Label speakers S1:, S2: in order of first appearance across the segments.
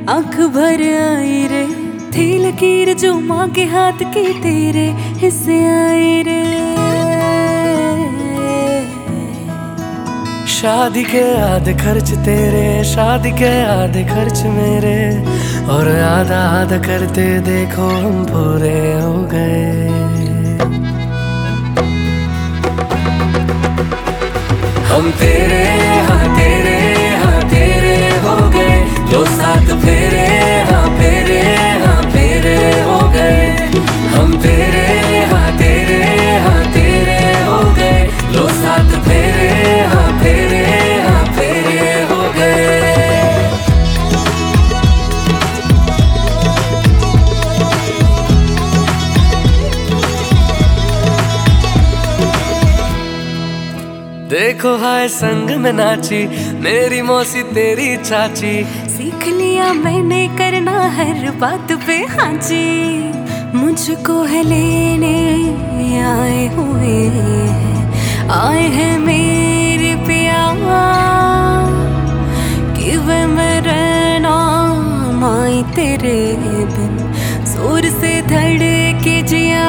S1: आंख भर आई रे, थी लकीर जो माँ के हाथ की तेरे हिस्से आई रे।
S2: शादी के आधे खर्च तेरे, शादी के आधे खर्च मेरे, और आधा आधा करते देखो हम पूरे हो गए। हम तेरे हाँ तेरे हाँ तेरे हो गए, जो साथ फेरे हाँ फेरे हाँ फेरे हो गए। हम तेरे हाँ तेरे हाँ तेरे हो गए, जो साथ फेरे हाँ फेरे हाँ फेरे हो गए। देखो हाय संग में नाची मेरी मौसी तेरी चाची।
S1: सीख लिया मैंने करना हर बात पे हाँ जी। मुझको है लेने आए हुए हैं, आए हैं मेरे प्यार, कि वे मैं रहना माई तेरे बिन, जोर से धड़के जिया।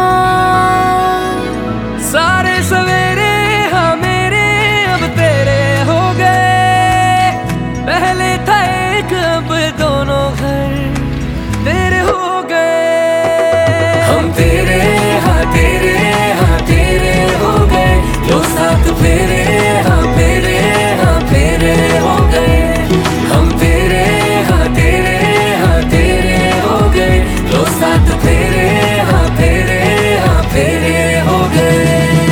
S2: सारे सवेरे हाँ मेरे अब तेरे हो गए, पहले था एक अब दोनों घर तेरे हो गए। हम तेरे हाँ तेरे हाँ तेरे हो गए, जो साथ फेरे हाँ फेरे हाँ फेरे हो गए। हम तेरे हाँ तेरे हाँ तेरे हो गए, जो साथ फेरे हाँ फेरे हाँ फेरे हो गए।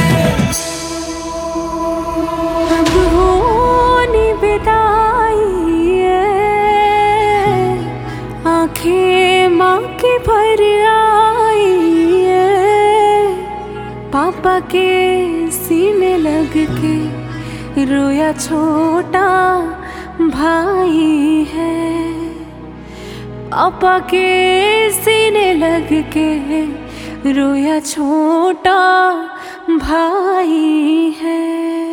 S1: अब होनी विदाई है, आंखें माँ की भर आई है, पापा के सीने लग के रोया छोटा भाई है। पापा के सीने लग के रोया छोटा भाई है।